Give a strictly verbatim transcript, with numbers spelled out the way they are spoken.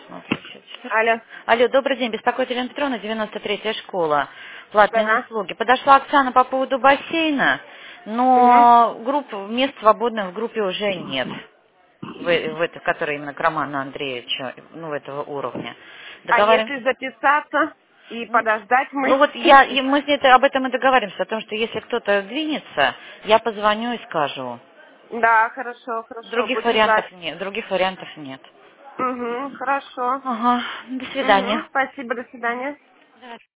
Алло. Алло, добрый день. Беспокоит Елена Петровна, девяносто третья школа. Платные Да. услуги. Подошла Оксана по поводу бассейна, Угу. но групп, мест свободных в группе уже нет. В, в это, который именно к Роману Андреевичу, ну, этого уровня. А Договариваемся. если записаться и Ну, подождать ну мы? вот я, и мы с ней об этом и договоримся, о том, что если кто-то двинется, я позвоню и скажу. Да, хорошо, хорошо, Других буду ждать. вариантов нет. Других вариантов нет. Угу, хорошо. Ага. До свидания. Угу, спасибо, до свидания.